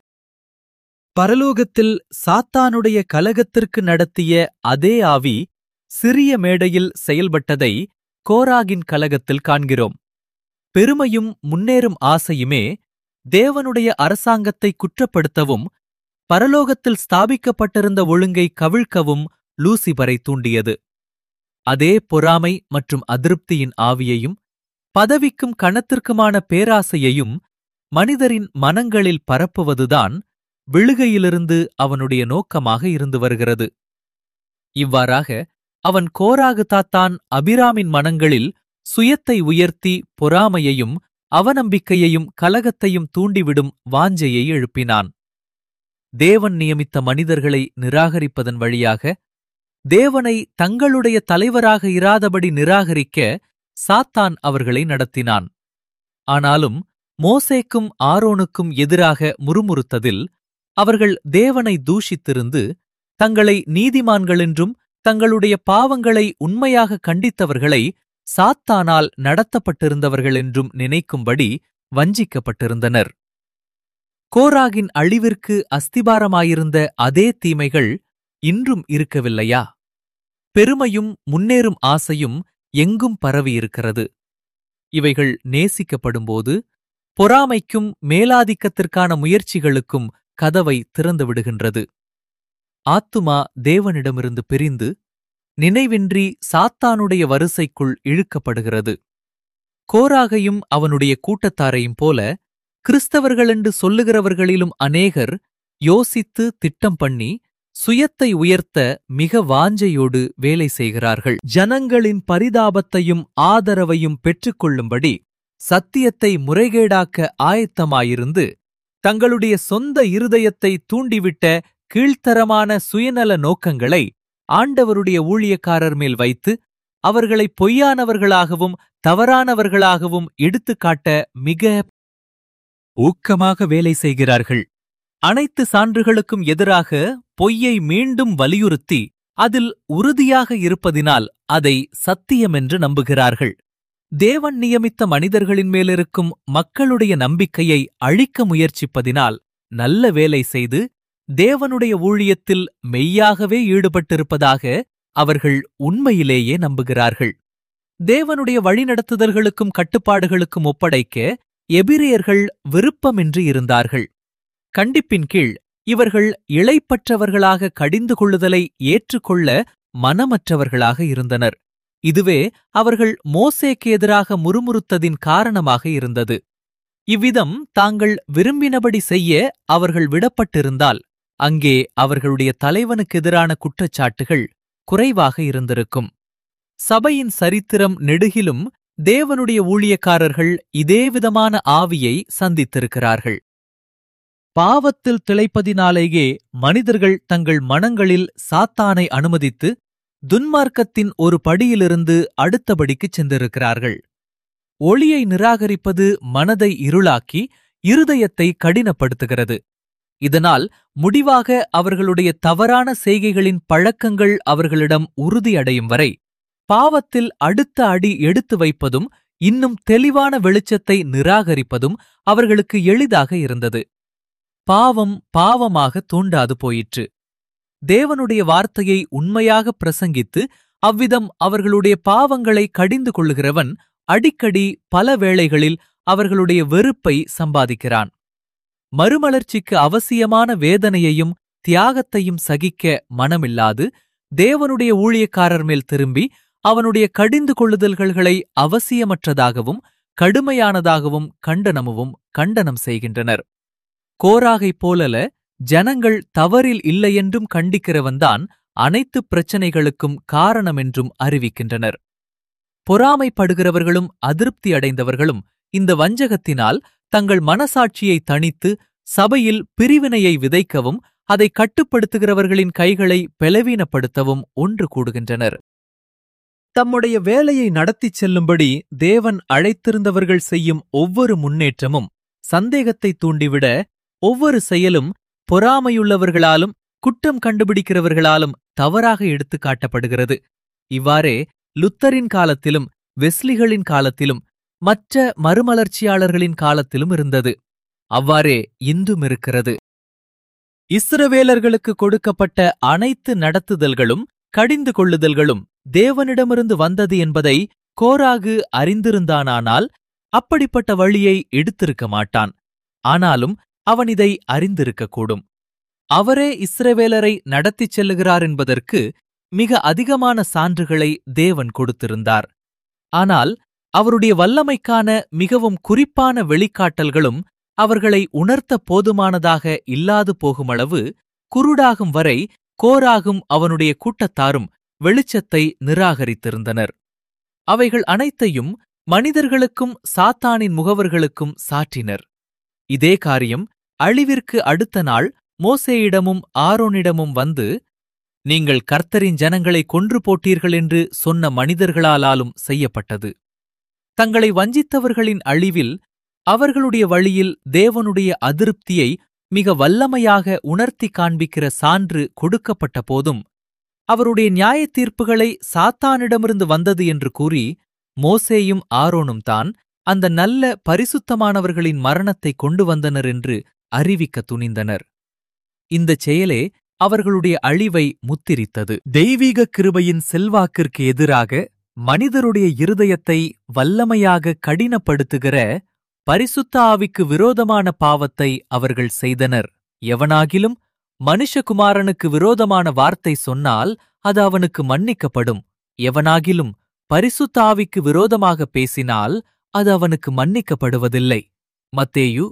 பரலோகத்தில் சாத்தானுடைய கலகத்திற்கு நடத்திய அதே ஆவி சிறிய மேடையில் செயல்பட்டதை கோராகின் கலகத்தில் காண்கிறோம். பெருமையும் முன்னேறும் ஆசையுமே தேவனுடைய அரசாங்கத்தை குற்றப்படுத்தவும் பரலோகத்தில் ஸ்தாபிக்கப்பட்டிருந்த ஒழுங்கை கவிழ்க்கவும் லூசிபரை தூண்டியது. அதே பொறாமை மற்றும் அதிருப்தியின் ஆவியையும் பதவிக்கும் கணத்திற்குமான பேராசையையும் மனிதரின் மனங்களில் பரப்புவதுதான் விழுகையிலிருந்து அவனுடைய நோக்கமாக இருந்து வருகிறது. இவ்வாறாக அவன் கோராகு தாத்தான் அபிராமின் மனங்களில் சுயத்தை உயர்த்தி பொறாமையையும் அவநம்பிக்கையையும் கலகத்தையும் தூண்டிவிடும் வாஞ்சையை எழுப்பினான். தேவன் நியமித்த மனிதர்களை நிராகரிப்பதன் வழியாக தேவனை தங்களுடைய தலைவராக இராதபடி நிராகரிக்க சாத்தான் அவர்களை நடத்தினான். ஆனாலும் மோசேக்கும் ஆரோனுக்கும் எதிராக முறுமுறுத்ததில் அவர்கள் தேவனை தூஷித்திருந்து தங்களை நீதிமான்களென்றும் தங்களுடைய பாவங்களை உண்மையாக கண்டித்தவர்களை சாத்தானால் நடத்தப்பட்டிருந்தவர்கள் என்றும் நினைக்கும்படி வஞ்சிக்கப்பட்டிருந்தனர். கோராகின் அழிவிற்கு அஸ்திபாரமாயிருந்த அதே தீமைகள் இன்றும் இருக்கவில்லையா? பெருமையும் முன்னேறும் ஆசையும் எங்கும் பரவியிருக்கிறது. இவைகள் நேசிக்கப்படும்போது பொறாமைக்கும் மேலாதிக்கத்திற்கான முயற்சிகளுக்கும் கதவை திறந்துவிடுகின்றது. ஆத்துமா தேவனிடமிருந்து பிரிந்து நினைவின்றி சாத்தானுடைய வரிசைக்குள் இழுக்கப்படுகிறது. கோராகையும் அவனுடைய கூட்டத்தாரையும் போல கிறிஸ்தவர்களென்று சொல்லுகிறவர்களிலும் அநேகர் யோசித்து திட்டம் பண்ணி சுயத்தை உயர்த்த மிக வாஞ்சையோடு வேலை செய்கிறார்கள். ஜனங்களின் பரிதாபத்தையும் ஆதரவையும் பெற்றுக்கொள்ளும்படி சத்தியத்தை முறைகேடாக்க ஆயத்தமாயிருந்து தங்களுடைய சொந்த இருதயத்தை தூண்டிவிட்ட கீழ்த்தரமான சுயநல நோக்கங்களை ஆண்டவருடைய ஊழியக்காரர் மேல் வைத்து அவர்களை பொய்யானவர்களாகவும் தவறானவர்களாகவும் எடுத்துக்காட்ட மிக ஊக்கமாக வேலை செய்கிறார்கள். அனைத்து சான்றுகளுக்கும் எதிராக பொய்யை மீண்டும் வலியுறுத்தி அதில் உறுதியாக இருப்பதினால் அதை சத்தியமென்று நம்புகிறார்கள். தேவன் நியமித்த மனிதர்களின் மேலிருக்கும் மக்களுடைய நம்பிக்கையை அழிக்க முயற்சிப்பதினால் நல்ல வேலை செய்து தேவனுடைய ஊழியத்தில் மெய்யாகவே ஈடுபட்டிருப்பதாக அவர்கள் உண்மையிலேயே நம்புகிறார்கள். தேவனுடைய வழிநடத்துதல்களுக்கும் கட்டுப்பாடுகளுக்கும் ஒப்படைக்க எபிரேயர்கள் விருப்பமின்றி இருந்தார்கள். கண்டிப்பின் கீழ் இவர்கள் இளைப்பற்றவர்களாக கடிந்து கொள்ளுதலை ஏற்றுக்கொள்ள மனமற்றவர்களாக இருந்தனர். இதுவே அவர்கள் மோசேக்கு எதிராக முறுமுறுத்ததின் காரணமாக இருந்தது. இவ்விதம் தாங்கள் விரும்பினபடி செய்ய அவர்கள் விடப்பட்டிருந்தால் அங்கே அவர்களுடைய தலைவனுக்கு எதிரான குற்றச்சாட்டுகள் குறைவாக இருந்திருக்கும். சபையின் சரித்திரம் நெடுகிலும் தேவனுடைய ஊழியக்காரர்கள் இதேவிதமான ஆவியை சந்தித்திருக்கிறார்கள். பாவத்தில் திளைப்பதினாலேயே மனிதர்கள் தங்கள் மனங்களில் சாத்தானை அனுமதித்து துன்மார்க்கத்தின் ஒரு படியிலிருந்து அடுத்தபடிக்குச் சென்றிருக்கிறார்கள். ஒளியை நிராகரிப்பது மனதை இருளாக்கி இருதயத்தை கடினப்படுத்துகிறது. இதனால் முடிவாக அவர்களுடைய தவறான செய்கைகளின் பழக்கங்கள் அவர்களிடம் உறுதியடையும் வரை பாவத்தில் அடுத்த அடி எடுத்து வைப்பதும் இன்னும் தெளிவான வெளிச்சத்தை நிராகரிப்பதும் அவர்களுக்கு எளிதாக இருந்தது. பாவம் பாவமாக தூண்டாது போயிற்று. தேவனுடைய வார்த்தையை உண்மையாக பிரசங்கித்து அவ்விதம் அவர்களுடைய பாவங்களை கடிந்து கொள்ளுகிறவன் அடிக்கடி பல வேளைகளில் அவர்களுடைய வெறுப்பை சம்பாதிக்கிறான். மறுமலர்ச்சிக்கு அவசியமான வேதனையையும் தியாகத்தையும் சகிக்க மனமில்லாது தேவனுடைய ஊழியக்காரர் மேல் திரும்பி அவனுடைய கடிந்து கொள்ளுதல்களை அவசியமற்றதாகவும் கடுமையானதாகவும் கண்டனம் செய்கின்றனர். கோராகைப் போலல ஜனங்கள் தவறில் இல்லையென்றும் கண்டிக்கிறவன்தான் அனைத்து பிரச்சனைகளுக்கும் காரணமென்றும் அறிவிக்கின்றனர். பொறாமைப்படுகிறவர்களும் அதிருப்தி அடைந்தவர்களும் இந்த வஞ்சகத்தினால் தங்கள் மனசாட்சியை தணித்து சபையில் பிரிவினையை விதைக்கவும் அதை கட்டுப்படுத்துகிறவர்களின் கைகளை பலவீனப்படுத்தவும் ஒன்று கூடுகின்றனர். தம்முடைய வேலையை நடத்திச் செல்லும்படி தேவன் அழைத்திருந்தவர்கள் செய்யும் ஒவ்வொரு முன்னேற்றமும் சந்தேகத்தை தூண்டிவிட, ஒவ்வொரு செயலும் பொறாமையுள்ளவர்களாலும் குற்றம் கண்டுபிடிக்கிறவர்களாலும் தவறாக எடுத்துக் காட்டப்படுகிறது. இவ்வாறே லுத்தரின் காலத்திலும் வெஸ்லிகளின் காலத்திலும் மற்ற மறுமலர்ச்சியாளர்களின் காலத்திலும் இருந்தது. அவ்வாறே இன்றும் இருக்கிறது. இஸ்ரவேலர்களுக்கு கொடுக்கப்பட்ட அனைத்து நடத்துதல்களும் கடிந்து கொள்ளுதல்களும் தேவனிடமிருந்து வந்தது என்பதை கோராகு அறிந்திருந்தானால் அப்படிப்பட்ட வழியை எடுத்திருக்க மாட்டான். ஆனாலும் அவன் இதை அறிந்திருக்கக்கூடும். அவரே இஸ்ரவேலரை நடத்திச் செல்லுகிறார் என்பதற்கு மிக அதிகமான சான்றுகளை தேவன் கொடுத்திருந்தார். ஆனால் அவருடைய வல்லமைக்கான மிகவும் குறிப்பான வெளிக்காட்டல்களும் அவர்களை உணர்த்த போதுமானதாக இல்லாது போகுமளவு குருடாகும் வரை கோராகும் அவனுடைய கூட்டத்தாரும் வெளிச்சத்தை நிராகரித்திருந்தனர். அவைகள் அனைத்தையும் மனிதர்களுக்கும் சாத்தானின் முகவர்களுக்கும் சாற்றினர். இதே காரியம் அழிவிற்கு அடுத்த நாள் மோசேயிடமும் ஆரோனிடமும் வந்து, நீங்கள் கர்த்தரின் ஜனங்களை கொன்று போட்டீர்கள் என்று சொன்ன மனிதர்களாலும் செய்யப்பட்டது. தங்களை வஞ்சித்தவர்களின் அழிவில் அவர்களுடைய வழியில் தேவனுடைய அதிருப்தியை மிக வல்லமையாக உணர்த்தி காண்பிக்கிற சான்று கொடுக்கப்பட்ட போதும் அவருடைய நியாயத் தீர்ப்புகளை சாத்தானிடமிருந்து வந்தது என்று கூறி மோசேயும் ஆரோனும் தான் அந்த நல்ல பரிசுத்தமானவர்களின் மரணத்தை கொண்டு வந்தனர் என்று அறிவிக்க துணிந்தனர். இந்தச் செயலே அவர்களுடைய அழிவை முத்திரித்தது. தெய்வீக கிருபையின் செல்வாக்கிற்கு எதிராக மனிதருடைய இருதயத்தை வல்லமையாக கடினப்படுத்துகிற பரிசுத்த ஆவிக்கு விரோதமான பாவத்தை அவர்கள் செய்தனர். எவனாகிலும் மனுஷகுமாரனுக்கு விரோதமான வார்த்தை சொன்னால் அது அவனுக்கு மன்னிக்கப்படும். எவனாகிலும் பரிசுத்த ஆவிக்கு விரோதமாக பேசினால் அது அவனுக்கு மன்னிக்கப்படுவதில்லை. மத்தேயு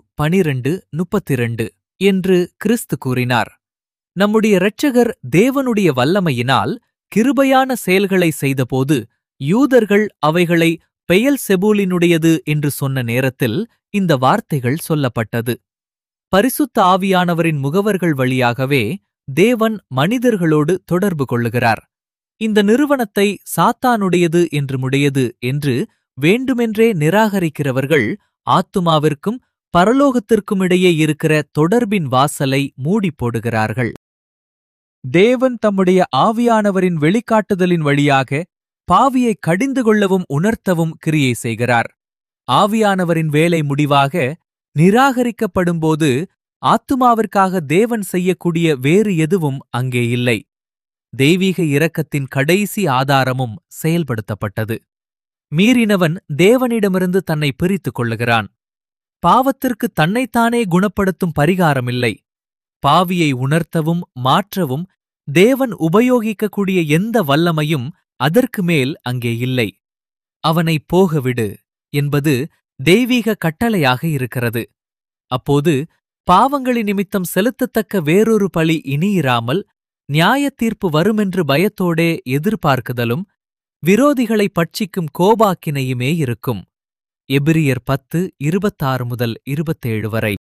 12:32 என்று கிறிஸ்து கூறினார். நம்முடைய இரட்சகர் தேவனுடைய வல்லமையினால் கிருபையான செயல்களை செய்தபோது யூதர்கள் அவைகளை பெயல்செபூலினுடையது என்று சொன்ன நேரத்தில் இந்த வார்த்தைகள் சொல்லப்பட்டது. பரிசுத்த ஆவியானவரின் முகவர்கள் வழியாகவே தேவன் மனிதர்களோடு தொடர்பு கொள்ளுகிறார். இந்த நிறுவனத்தை சாத்தானுடையது என்று வேண்டுமென்றே நிராகரிக்கிறவர்கள் ஆத்துமாவிற்கும் பரலோகத்திற்கும் இடையே இருக்கிற தொடர்பின் வாசலை மூடி போடுகிறார்கள். தேவன் தம்முடைய ஆவியானவரின் வெளிக்காட்டுதலின் வழியாக பாவியை கடிந்து கொள்ளவும் உணர்த்தவும் கிரியை செய்கிறார். ஆவியானவரின் வேலை முடிவாக நிராகரிக்கப்படும்போது ஆத்துமாவிற்காக தேவன் செய்யக்கூடிய வேறு எதுவும் அங்கே இல்லை. தெய்வீக இரக்கத்தின் கடைசி ஆதாரமும் செயல்படுத்தப்பட்டது. மீறினவன் தேவனிடமிருந்து தன்னை பிரித்துக் கொள்ளுகிறான். பாவத்திற்கு தன்னைத்தானே குணப்படுத்தும் பரிகாரமில்லை. பாவியை உணர்த்தவும் மாற்றவும் தேவன் உபயோகிக்கக்கூடிய எந்த வல்லமையும் அதற்கு மேல் அங்கே இல்லை. அவனை போகவிடு என்பது தெய்வீக கட்டளையாக இருக்கிறது. அப்போது பாவங்களின் நிமித்தம் செலுத்தத்தக்க வேறொரு பழி இனியிராமல் நியாயத்தீர்ப்பு வருமென்று பயத்தோடே எதிர்பார்க்குதலும் விரோதிகளை பட்சிக்கும் கோபாக்கினையுமே இருக்கும். எபிரியர் 10:26-27 வரை.